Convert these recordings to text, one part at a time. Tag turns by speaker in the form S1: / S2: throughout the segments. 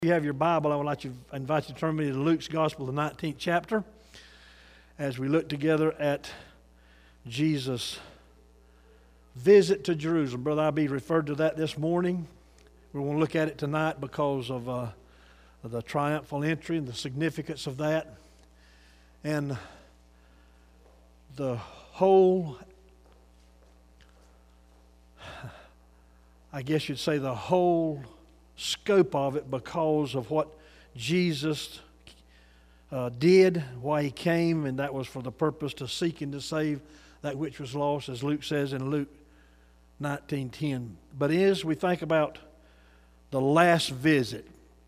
S1: If you have your Bible, I would like to invite you to turn me to Luke's Gospel, the 19th chapter, as we look together at Jesus' visit to Jerusalem. Brother I'll be referred to that this morning. We want to look at it tonight because of the triumphal entry and the significance of that. And the whole, I guess you'd say the whole scope of it, because of what Jesus did, why he came, and that was for the purpose to seek and to save that which was lost, as Luke says in Luke 19:10. But as we think about the last visit,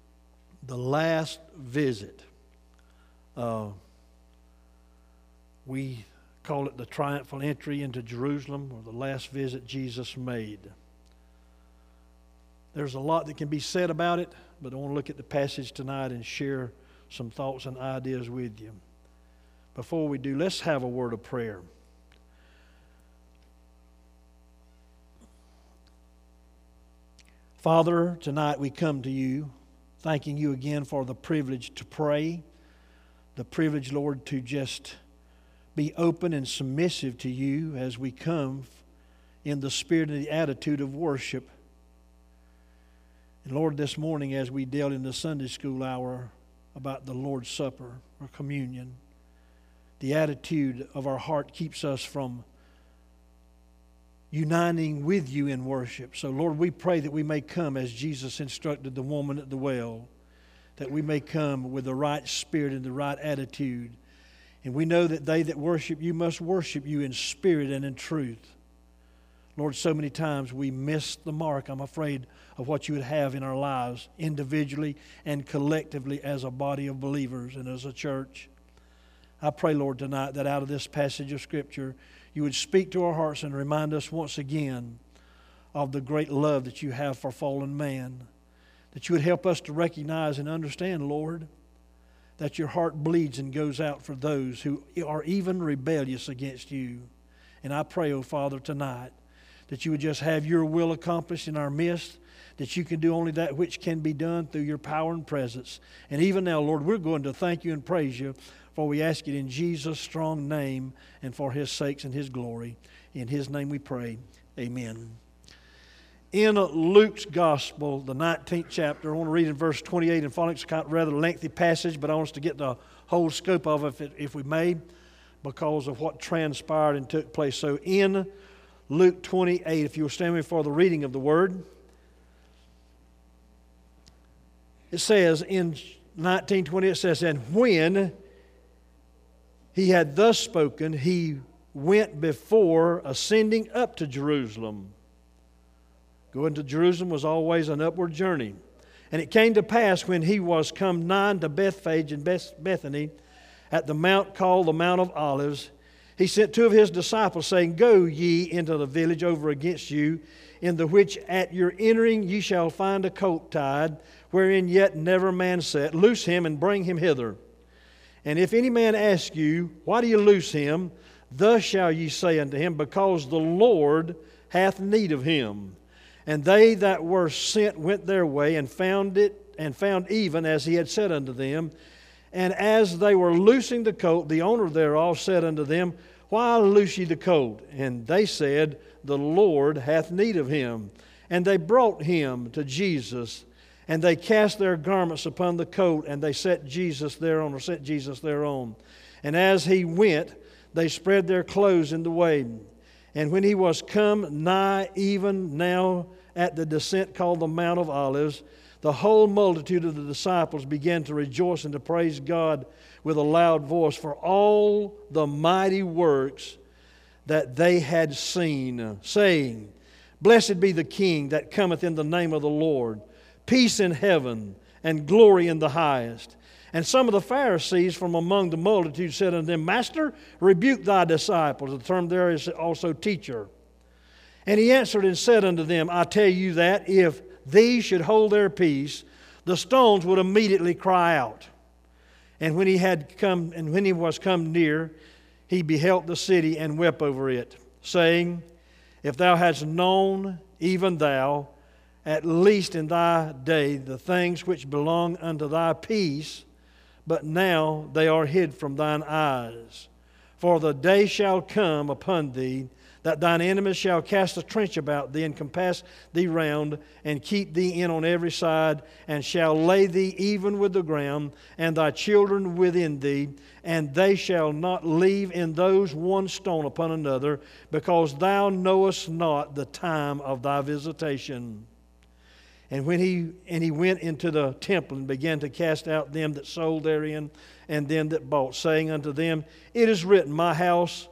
S1: we call it the triumphal entry into Jerusalem, or the last visit Jesus made. There's a lot that can be said about it, but I want to look at the passage tonight and share some thoughts and ideas with you. Before we do, let's have a word of prayer. Father, tonight we come to you, thanking you again for the privilege to pray, the privilege, Lord, to just be open and submissive to you as we come in the spirit and the attitude of worship. And Lord, this morning as we dealt in the Sunday school hour about the Lord's Supper or communion, the attitude of our heart keeps us from uniting with you in worship. So Lord, we pray that we may come as Jesus instructed the woman at the well, that we may come with the right spirit and the right attitude. And we know that they that worship you must worship you in spirit and in truth. Lord, so many times we miss the mark, I'm afraid, of what you would have in our lives, individually and collectively as a body of believers and as a church. I pray, Lord, tonight that out of this passage of Scripture, you would speak to our hearts and remind us once again of the great love that you have for fallen man. That you would help us to recognize and understand, Lord, that your heart bleeds and goes out for those who are even rebellious against you. And I pray, oh Father, tonight, that you would just have your will accomplished in our midst, that you can do only that which can be done through your power and presence. And even now, Lord, we're going to thank you and praise you, for we ask it in Jesus' strong name and for his sakes and his glory. In his name we pray. Amen. In Luke's Gospel, the 19th chapter, I want to read in verse 28 and following. It's a rather lengthy passage, but I want us to get the whole scope of it, if we may, because of what transpired and took place. So in Luke 28, if you will stand with me for the reading of the Word. It says in 19:20, it says, "And when he had thus spoken, he went before, ascending up to Jerusalem." Going to Jerusalem was always an upward journey. "And it came to pass, when he was come nigh to Bethphage and Bethany, at the mount called the Mount of Olives, he sent two of his disciples, saying, Go ye into the village over against you, in the which at your entering ye shall find a colt tied, wherein yet never man sat. Loose him and bring him hither. And if any man ask you, Why do you loose him? Thus shall ye say unto him, Because the Lord hath need of him. And they that were sent went their way, and found even as he had said unto them. And as they were loosing the colt, the owner thereof said unto them, Why loose ye the colt? And they said, The Lord hath need of him. And they brought him to Jesus, and they cast their garments upon the colt, and they set Jesus thereon. And as he went, they spread their clothes in the way. And when he was come nigh, even now at the descent called the Mount of Olives, the whole multitude of the disciples began to rejoice and to praise God with a loud voice for all the mighty works that they had seen, saying, Blessed be the King that cometh in the name of the Lord, peace in heaven and glory in the highest. And some of the Pharisees from among the multitude said unto them, Master, rebuke thy disciples. The term there is also teacher. And he answered and said unto them, I tell you that if these should hold their peace, the stones would immediately cry out. And when he was come near, he beheld the city and wept over it, saying, If thou hadst known, even thou, at least in thy day, the things which belong unto thy peace, but now they are hid from thine eyes. For the day shall come upon thee, that thine enemies shall cast a trench about thee, and compass thee round, and keep thee in on every side, and shall lay thee even with the ground, and thy children within thee, and they shall not leave in those one stone upon another, because thou knowest not the time of thy visitation. And he went into the temple and began to cast out them that sold therein, and them that bought, saying unto them, It is written, My house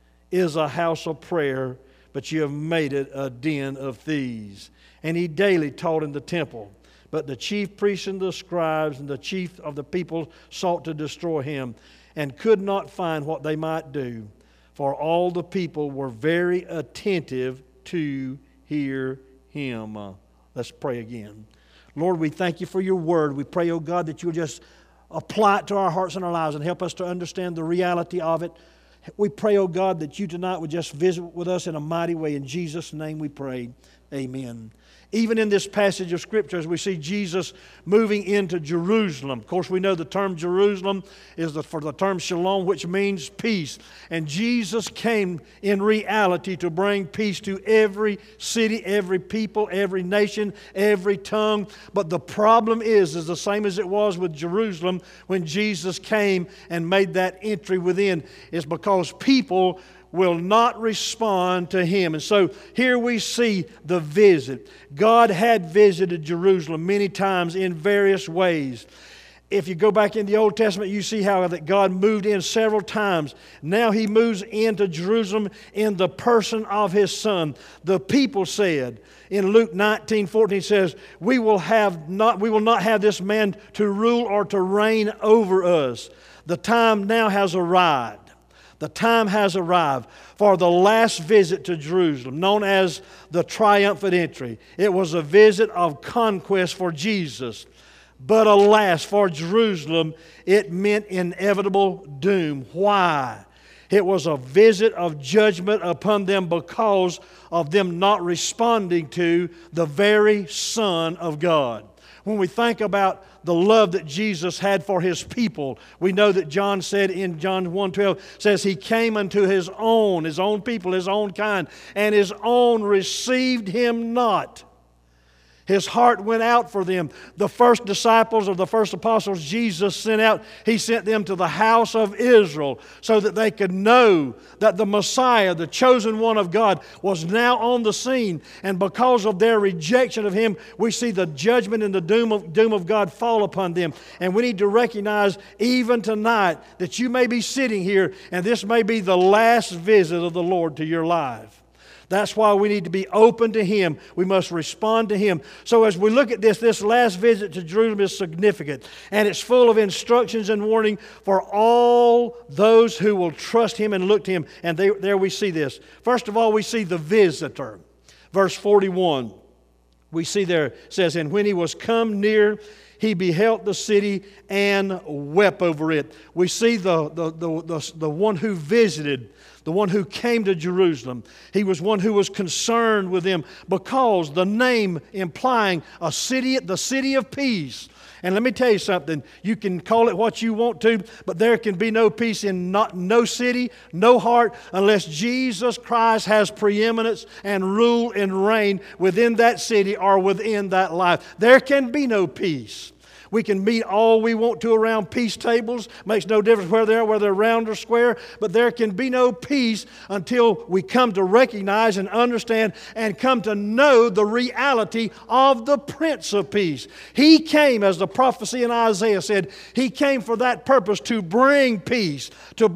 S1: is a house of prayer, but you have made it a den of thieves. And he daily taught in the temple. But the chief priests and the scribes and the chief of the people sought to destroy him, and could not find what they might do, for all the people were very attentive to hear him. Let's pray again. Lord, we thank you for your word. We pray, oh God, that you'll just apply it to our hearts and our lives and help us to understand the reality of it. We pray, oh God, that you tonight would just visit with us in a mighty way. In Jesus' name we pray. Amen. Even in this passage of Scripture, as we see Jesus moving into Jerusalem. Of course, we know the term Jerusalem is for the term shalom, which means peace. And Jesus came in reality to bring peace to every city, every people, every nation, every tongue. But the problem is the same as it was with Jerusalem when Jesus came and made that entry within. It's because people will not respond to him. And so here we see the visit. God had visited Jerusalem many times in various ways. If you go back in the Old Testament, you see how that God moved in several times. Now he moves into Jerusalem in the person of his Son. The people said, in Luke 19:14 says, we will not have this man to rule or to reign over us. The time now has arrived. The time has arrived for the last visit to Jerusalem, known as the triumphant entry. It was a visit of conquest for Jesus. But alas, for Jerusalem, it meant inevitable doom. Why? It was a visit of judgment upon them because of them not responding to the very Son of God. When we think about the love that Jesus had for his people, we know that John said in John 1:12, says he came unto his own people, his own kind, and his own received him not. His heart went out for them. The first disciples or the first apostles Jesus sent out, he sent them to the house of Israel so that they could know that the Messiah, the chosen one of God, was now on the scene. And because of their rejection of him, we see the judgment and the doom of God fall upon them. And we need to recognize even tonight that you may be sitting here and this may be the last visit of the Lord to your life. That's why we need to be open to him. We must respond to him. So as we look at this last visit to Jerusalem is significant. And it's full of instructions and warning for all those who will trust him and look to him. And there we see this. First of all, we see the visitor. Verse 41. We see there, it says, And when he was come near, he beheld the city and wept over it. We see the one who visited, the one who came to Jerusalem. He was one who was concerned with them because the name implying a city, the city of peace. And let me tell you something. You can call it what you want to, but there can be no peace in no city, no heart, unless Jesus Christ has preeminence and rule and reign within that city or within that life. There can be no peace. We can meet all we want to around peace tables. Makes no difference where they are, whether they're round or square. But there can be no peace until we come to recognize and understand and come to know the reality of the Prince of Peace. He came, as the prophecy in Isaiah said, He came for that purpose, to bring peace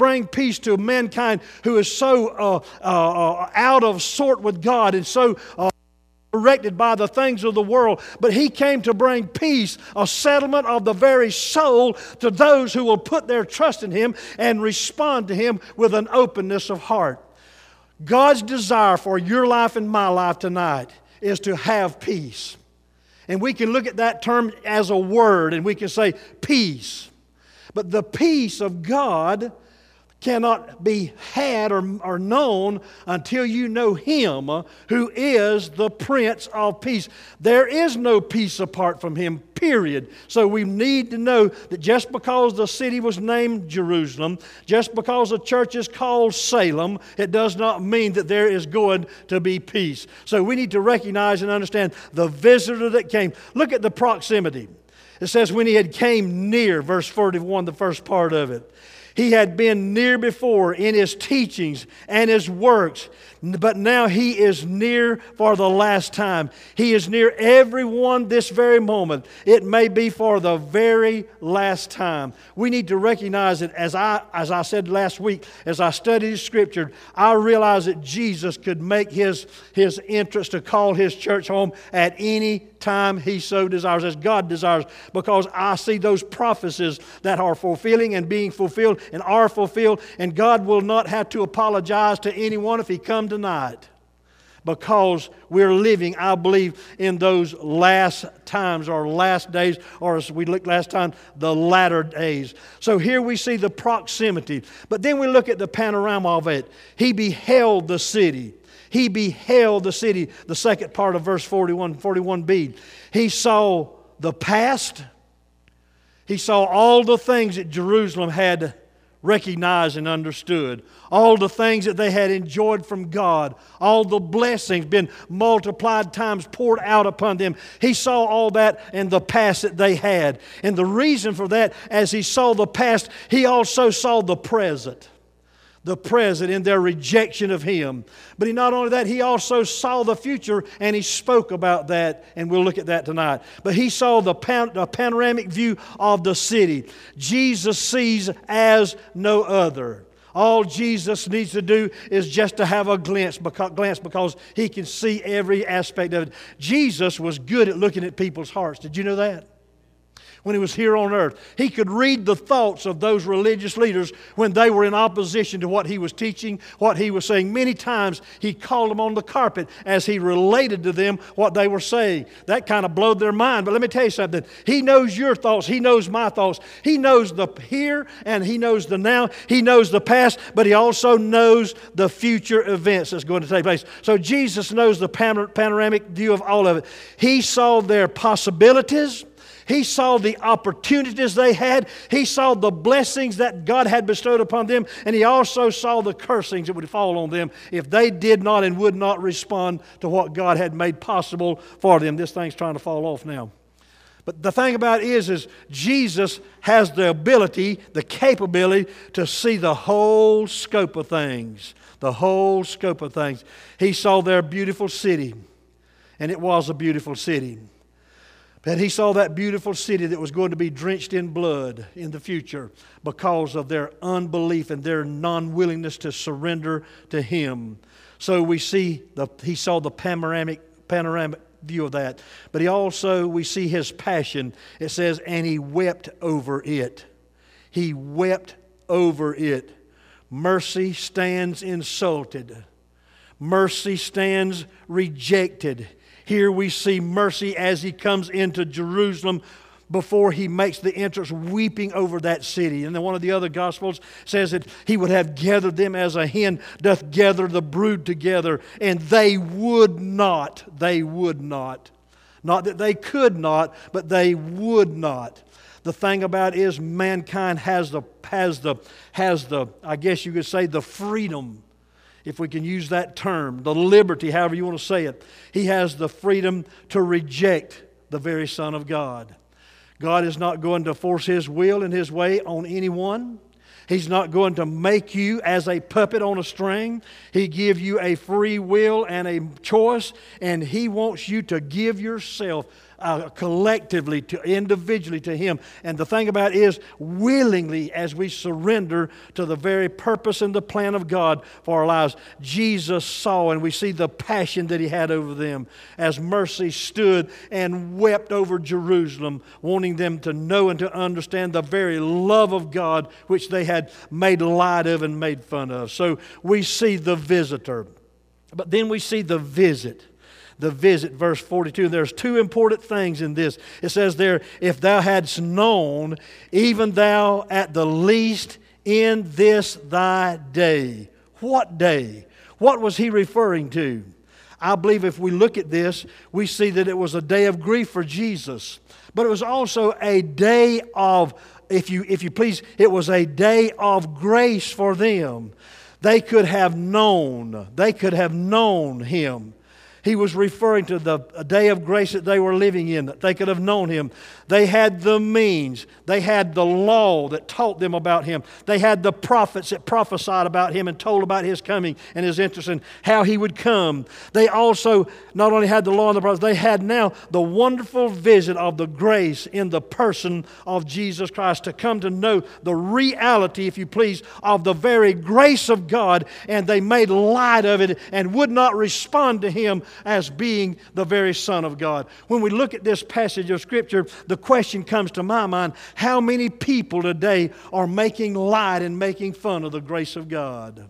S1: to mankind who is so out of sort with God and so directed by the things of the world. But He came to bring peace, a settlement of the very soul to those who will put their trust in Him and respond to Him with an openness of heart. God's desire for your life and my life tonight is to have peace. And we can look at that term as a word and we can say peace. But the peace of God cannot be had or known until you know Him who is the Prince of Peace. There is no peace apart from Him, period. So we need to know that just because the city was named Jerusalem, just because the church is called Salem, it does not mean that there is going to be peace. So we need to recognize and understand the visitor that came. Look at the proximity. It says when He had came near, verse 41, the first part of it. He had been near before in His teachings and His works, but now He is near for the last time. He is near everyone this very moment. It may be for the very last time. We need to recognize it. As I said last week, as I studied Scripture, I realized that Jesus could make His entrance to call His church home at any time He so desires, as God desires, because I see those prophecies that are fulfilling and being fulfilled and are fulfilled, and God will not have to apologize to anyone if He come tonight, because we're living, I believe, in those last times or last days, or as we looked last time, the latter days. So here we see the proximity, but then we look at the panorama of it. He beheld the city. He beheld the city, the second part of verse 41b. He saw the past. He saw all the things that Jerusalem had recognized and understood. All the things that they had enjoyed from God. All the blessings been multiplied times poured out upon them. He saw all that in the past that they had. And the reason for that, as He saw the past, He also saw the present. The present in their rejection of Him. But not only that, He also saw the future, and He spoke about that, and we'll look at that tonight. But He saw the panoramic view of the city. Jesus sees as no other. All Jesus needs to do is just to have a glance because He can see every aspect of it. Jesus was good at looking at people's hearts. Did you know that? When He was here on earth, He could read the thoughts of those religious leaders when they were in opposition to what He was teaching, what He was saying. Many times He called them on the carpet as He related to them what they were saying. That kind of blowed their mind. But let me tell you something. He knows your thoughts. He knows my thoughts. He knows the here and He knows the now. He knows the past, but He also knows the future events that's going to take place. So Jesus knows the panoramic view of all of it. He saw their possibilities. He saw the opportunities they had. He saw the blessings that God had bestowed upon them. And He also saw the cursings that would fall on them if they did not and would not respond to what God had made possible for them. This thing's trying to fall off now. But the thing about it is Jesus has the ability, the capability to see the whole scope of things. The whole scope of things. He saw their beautiful city. And it was a beautiful city. But He saw that beautiful city that was going to be drenched in blood in the future because of their unbelief and their non-willingness to surrender to Him. So we see He saw the panoramic view of that. But we see His passion. It says, and He wept over it. He wept over it. Mercy stands insulted. Mercy stands rejected. Here we see mercy as He comes into Jerusalem before He makes the entrance, weeping over that city. And then one of the other Gospels says that He would have gathered them as a hen doth gather the brood together, and they would not. They would not. Not that they could not, but they would not. The thing about it is mankind has the I guess you could say the freedom, if we can use that term, the liberty, however you want to say it. He has the freedom to reject the very Son of God. God is not going to force His will and His way on anyone. He's not going to make you as a puppet on a string. He gives you a free will and a choice, and He wants you to give yourself collectively, individually to Him. And the thing about it is, willingly, as we surrender to the very purpose and the plan of God for our lives. Jesus saw, and we see the passion that He had over them as mercy stood and wept over Jerusalem, wanting them to know and to understand the very love of God which they had made light of and made fun of. So we see the visitor. But then we see the visit. The visit, verse 42. There's two important things in this. It says there, if thou hadst known, even thou at the least in this thy day. What day? What was he referring to? I believe if we look at this, we see that it was a day of grief for Jesus. But it was also a day of, if you please, it was a day of grace for them. They could have known him. He was referring to the day of grace that they were living in, that they could have known him. They had the means. They had the law that taught them about him. They had the prophets that prophesied about him and told about his coming and his interest in how he would come. They also not only had the law and the prophets, they had now the wonderful vision of the grace in the person of Jesus Christ, to come to know the reality, if you please, of the very grace of God, and they made light of it and would not respond to him as being the very Son of God. When we look at this passage of Scripture, the question comes to my mind, how many people today are making light and making fun of the grace of God?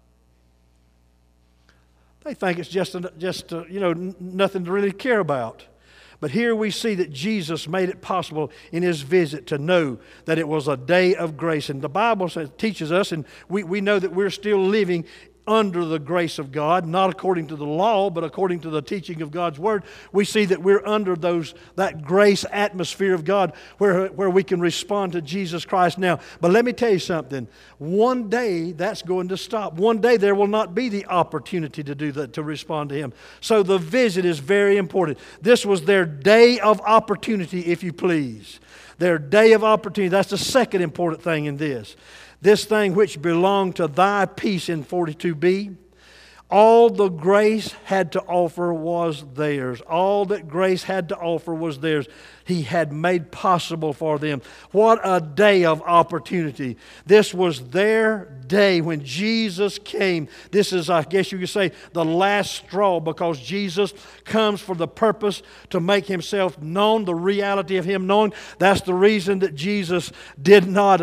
S1: They think it's just nothing to really care about. But here we see that Jesus made it possible in His visit to know that it was a day of grace. And the Bible teaches us, and we know that we're still living under the grace of God, not according to the law, but according to the teaching of God's Word. We see that we're under that grace atmosphere of God where we can respond to Jesus Christ now. But let me tell you something. One day that's going to stop. One day there will not be the opportunity to do that, to respond to Him. So the visit is very important. This was their day of opportunity, if you please. Their day of opportunity. That's the second important thing in this. This thing which belonged to thy peace in 42b, all the grace had to offer was theirs. All that grace had to offer was theirs. He had made possible for them. What a day of opportunity. This was their day when Jesus came. This is, I guess you could say, the last straw, because Jesus comes for the purpose to make Himself known, the reality of Him known. That's the reason that Jesus did not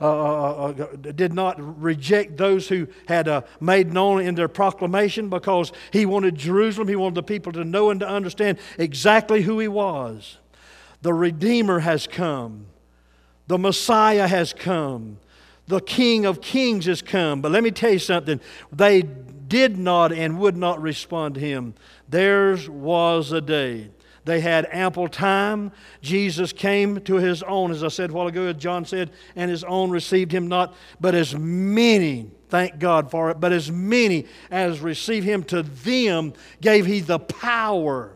S1: reject those who had made known in their proclamation, because He wanted Jerusalem, He wanted the people to know and to understand exactly who He was. The Redeemer has come. The Messiah has come. The King of Kings has come. But let me tell you something. They did not and would not respond to Him. Theirs was a day. They had ample time. Jesus came to His own, as I said a while ago, as John said, and His own received Him not. But as many, thank God for it, but as many as received Him, to them gave He the power.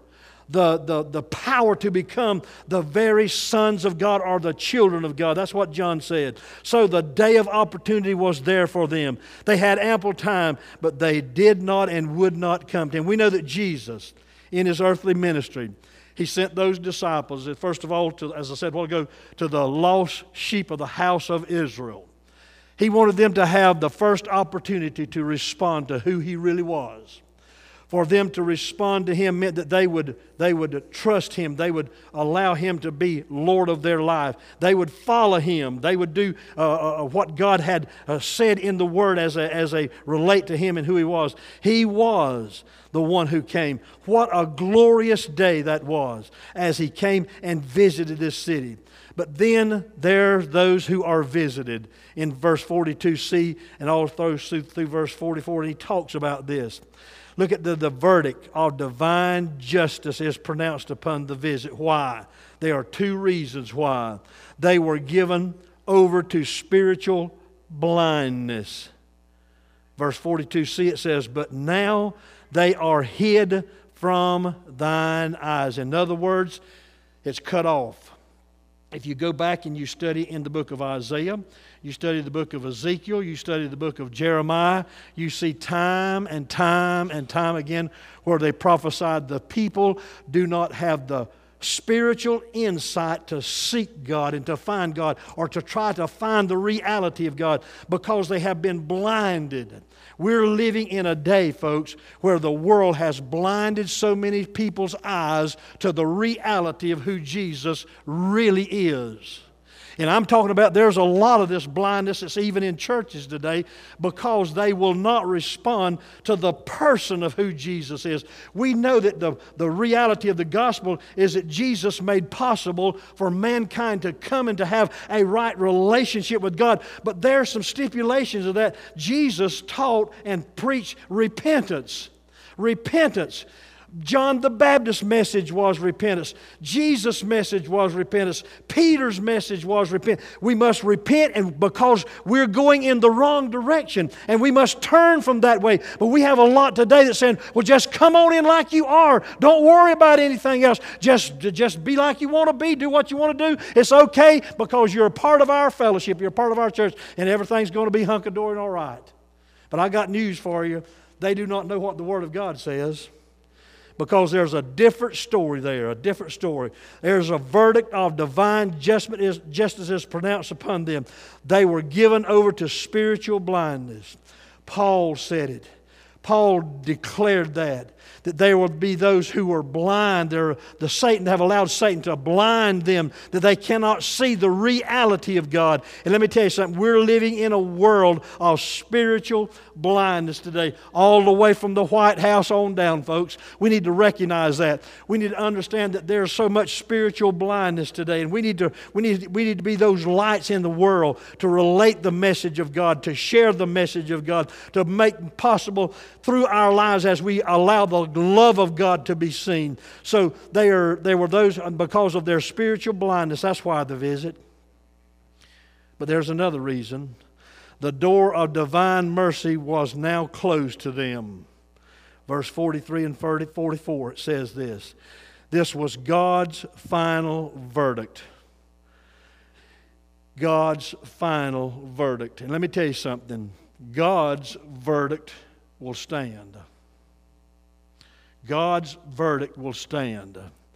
S1: The power to become the very sons of God, or the children of God. That's what John said. So the day of opportunity was there for them. They had ample time, but they did not and would not come to Him. We know that Jesus, in His earthly ministry, He sent those disciples, first of all, as I said a while ago, to the lost sheep of the house of Israel. He wanted them to have the first opportunity to respond to who He really was. For them to respond to Him meant that they would trust Him. They would allow Him to be Lord of their life. They would follow Him. They would do what God had said in the Word as a relate to Him and who He was. He was the one who came. What a glorious day that was as He came and visited this city. But then there's those who are visited in verse 42c and all through verse 44, and He talks about this. Look at the verdict of divine justice is pronounced upon the visit. Why? There are two reasons why. They were given over to spiritual blindness. Verse 42c, it says, but now they are hid from thine eyes. In other words, it's cut off. If you go back and you study in the book of Isaiah, you study the book of Ezekiel, you study the book of Jeremiah, you see time and time and time again where they prophesied the people do not have the spiritual insight to seek God and to find God, or to try to find the reality of God, because they have been blinded. We're living in a day, folks, where the world has blinded so many people's eyes to the reality of who Jesus really is. And I'm talking about there's a lot of this blindness that's even in churches today because they will not respond to the person of who Jesus is. We know that the reality of the gospel is that Jesus made possible for mankind to come and to have a right relationship with God. But there are some stipulations of that. Jesus taught and preached repentance. Repentance. John the Baptist's message was repentance. Jesus' message was repentance. Peter's message was repent. We must repent, and because we're going in the wrong direction, and we must turn from that way. But we have a lot today that's saying, well, just come on in like you are. Don't worry about anything else. Just be like you want to be. Do what you want to do. It's okay because you're a part of our fellowship. You're a part of our church, and everything's going to be hunky-dory and all right. But I got news for you. They do not know what the Word of God says. Because there's a different story there, a different story. There's a verdict of divine justice is pronounced upon them. They were given over to spiritual blindness. Paul said it. Paul declared that there would be those who were blind. Satan have allowed Satan to blind them, that they cannot see the reality of God. And let me tell you something, we're living in a world of spiritual blindness today, all the way from the White House on down, folks. We need to recognize that. We need to understand that there's so much spiritual blindness today, and we need to be those lights in the world to relate the message of God, to share the message of God, to make possible through our lives as we allow the love of God to be seen. So there were those, because of their spiritual blindness, that's why the visit. But there's another reason. The door of divine mercy was now closed to them. Verse 43 and 44, it says this. This was God's final verdict. God's final verdict. And let me tell you something. God's verdict will stand. God's verdict will stand.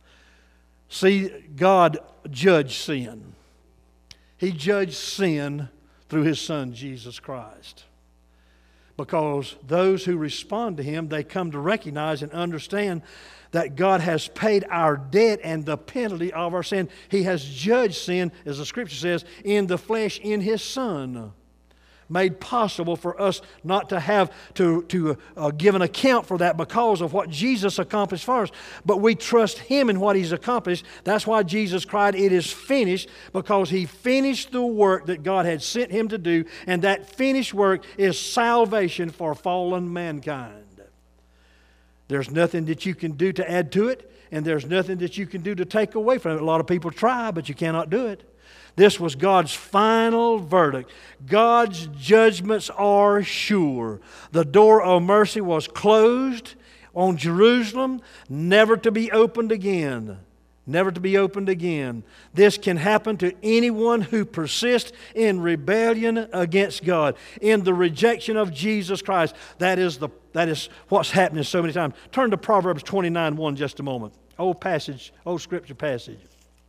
S1: See, God judged sin. He judged sin through His Son, Jesus Christ. Because those who respond to Him, they come to recognize and understand that God has paid our debt and the penalty of our sin. He has judged sin, as the Scripture says, in the flesh in His Son. Made possible for us not to have to give an account for that because of what Jesus accomplished for us. But we trust Him in what He's accomplished. That's why Jesus cried, "It is finished," because He finished the work that God had sent Him to do. And that finished work is salvation for fallen mankind. There's nothing that you can do to add to it, and there's nothing that you can do to take away from it. A lot of people try, but you cannot do it. This was God's final verdict. God's judgments are sure. The door of mercy was closed on Jerusalem, never to be opened again. Never to be opened again. This can happen to anyone who persists in rebellion against God, in the rejection of Jesus Christ. That is what's happening so many times. Turn to Proverbs 29:1 just a moment. Old scripture passage.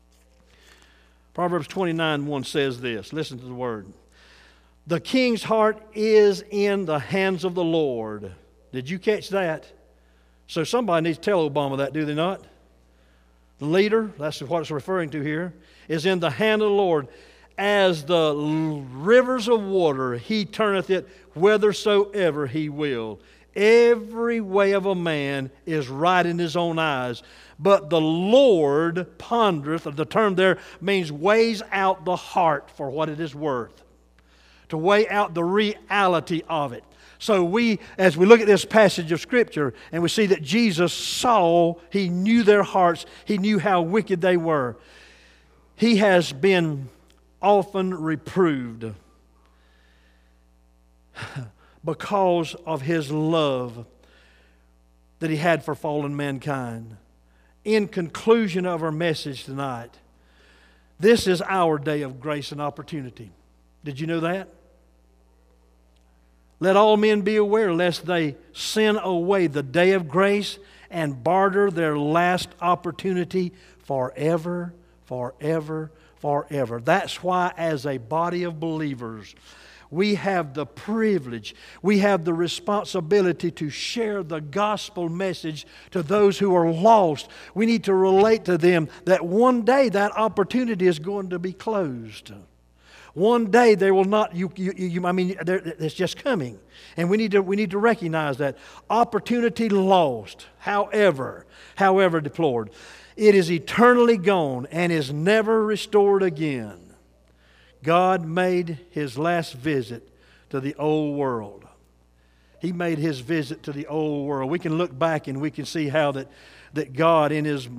S1: Proverbs 29:1 says this. Listen to the word. The king's heart is in the hands of the Lord. Did you catch that? So somebody needs to tell Obama that, do they not? The leader, that's what it's referring to here, is in the hand of the Lord. As the rivers of water, He turneth it whithersoever He will. Every way of a man is right in his own eyes. But the Lord pondereth, the term there means weighs out the heart for what it is worth. To weigh out the reality of it. So as we look at this passage of Scripture and we see that Jesus saw, He knew their hearts, He knew how wicked they were. He has been often reproved because of His love that He had for fallen mankind. In conclusion of our message tonight, this is our day of grace and opportunity. Did you know that? Let all men be aware lest they sin away the day of grace and barter their last opportunity forever, forever, forever. That's why as a body of believers, we have the privilege, we have the responsibility to share the gospel message to those who are lost. We need to relate to them that one day that opportunity is going to be closed. One day there will not, it's just coming. And we need to recognize that. Opportunity lost, however deplored, it is eternally gone and is never restored again. God made His last visit to the old world. He made His visit to the old world. We can look back and we can see how that God in His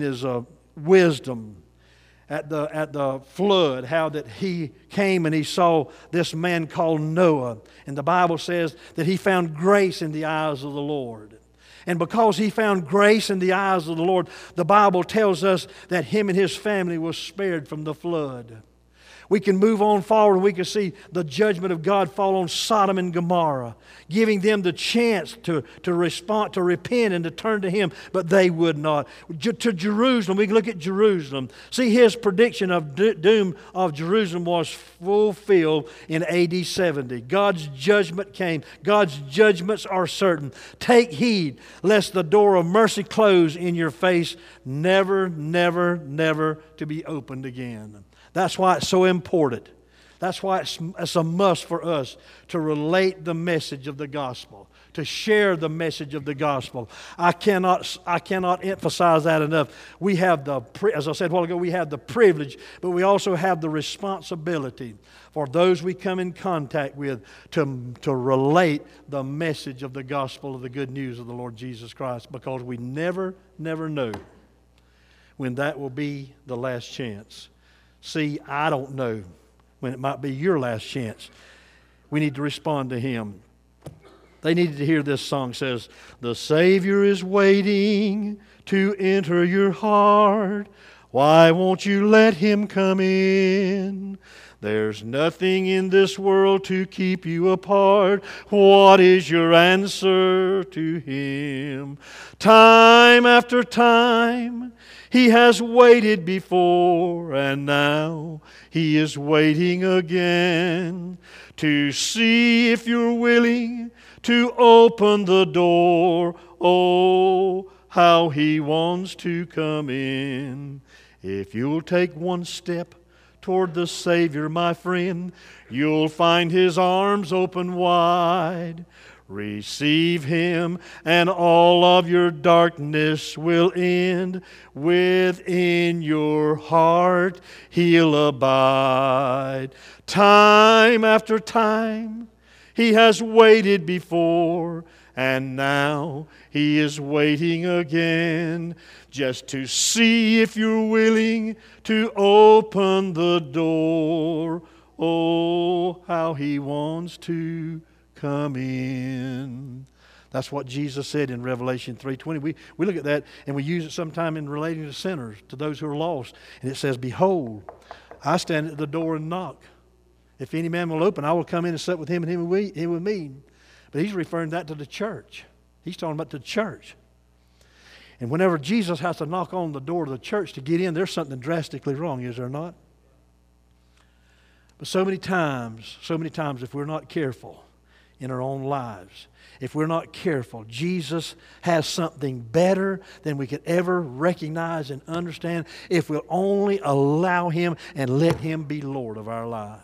S1: wisdom at the flood, how that He came and He saw this man called Noah. And the Bible says that he found grace in the eyes of the Lord. And because he found grace in the eyes of the Lord, the Bible tells us that him and his family was spared from the flood. We can move on forward and we can see the judgment of God fall on Sodom and Gomorrah, giving them the chance to respond, to repent and to turn to Him, but they would not. To Jerusalem, we can look at Jerusalem. See, His prediction of doom of Jerusalem was fulfilled in AD 70. God's judgment came. God's judgments are certain. Take heed, lest the door of mercy close in your face, never, never, never to be opened again. That's why it's so important. That's why it's a must for us to relate the message of the gospel, to share the message of the gospel. I cannot emphasize that enough. We have as I said a while ago, we have the privilege, but we also have the responsibility for those we come in contact with to relate the message of the gospel of the good news of the Lord Jesus Christ, because we never know when that will be the last chance. See, I don't know when it might be your last chance. We need to respond to Him. They needed to hear this song. It says, "The Savior is waiting to enter your heart. Why won't you let Him come in? There's nothing in this world to keep you apart. What is your answer to Him? Time after time He has waited before, and now He is waiting again to see if you're willing to open the door. Oh, how He wants to come in. If you'll take one step toward the Savior, my friend, you'll find His arms open wide. Receive Him, and all of your darkness will end. Within your heart He'll abide. Time after time He has waited before, and now He is waiting again, just to see if you're willing to open the door. Oh, how He wants to come in. That's what Jesus said in Revelation 3:20. We look at that and we use it sometime in relating to sinners, to those who are lost. And it says, "Behold, I stand at the door and knock. If any man will open, I will come in and sup with him and him with me." But He's referring that to the church. He's talking about the church. And whenever Jesus has to knock on the door of the church to get in, there's something drastically wrong, is there not? But so many times, if we're not careful in our own lives, if we're not careful, Jesus has something better than we could ever recognize and understand if we'll only allow Him and let Him be Lord of our life.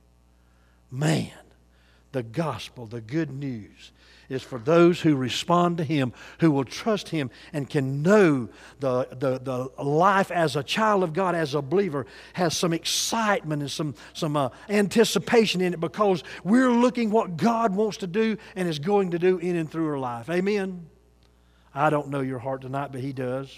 S1: Man, the gospel, the good news, is for those who respond to Him, who will trust Him and can know the life as a child of God, as a believer, has some excitement and some anticipation in it, because we're looking what God wants to do and is going to do in and through our life. Amen? I don't know your heart tonight, but He does.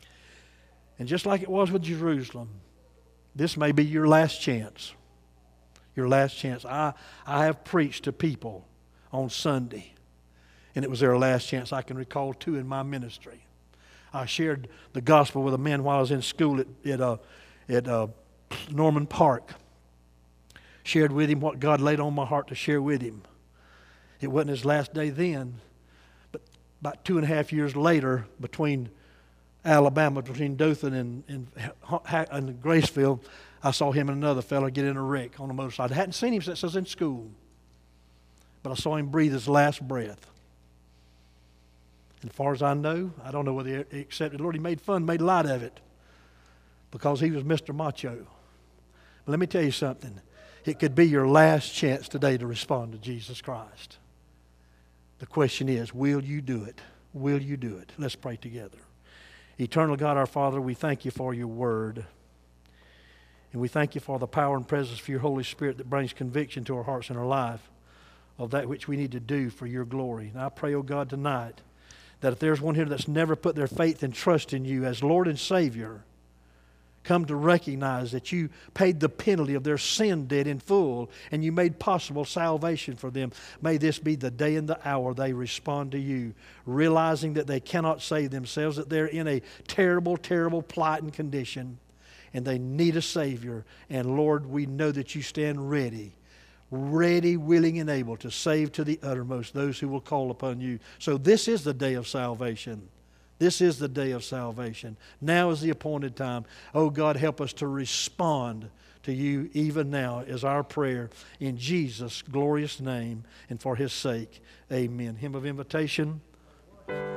S1: And just like it was with Jerusalem, this may be your last chance. Your last chance. I have preached to people on Sunday, and it was their last chance. I can recall 2 in my ministry. I shared the gospel with a man while I was in school at Norman Park. Shared with him what God laid on my heart to share with him. It wasn't his last day then, but about 2.5 years later, between Alabama, between Dothan and Graceville, I saw him and another fellow get in a wreck on a motorcycle. I hadn't seen him since I was in school. But I saw him breathe his last breath. And as far as I know, I don't know whether he accepted the Lord. He made fun, made light of it, because he was Mr. Macho. But let me tell you something. It could be your last chance today to respond to Jesus Christ. The question is, will you do it? Will you do it? Let's pray together. Eternal God, our Father, we thank you for your word. And we thank you for the power and presence of your Holy Spirit that brings conviction to our hearts and our life of that which we need to do for your glory. And I pray, oh God, tonight, that if there's one here that's never put their faith and trust in you as Lord and Savior, come to recognize that you paid the penalty of their sin debt in full, and you made possible salvation for them. May this be the day and the hour they respond to you, realizing that they cannot save themselves, that they're in a terrible, terrible plight and condition, and they need a Savior. And Lord, we know that you stand ready, willing, and able to save to the uttermost those who will call upon you. So this is the day of salvation. This is the day of salvation. Now is the appointed time. Oh God, help us to respond to you even now is our prayer in Jesus' glorious name and for his sake. Amen. Hymn of invitation.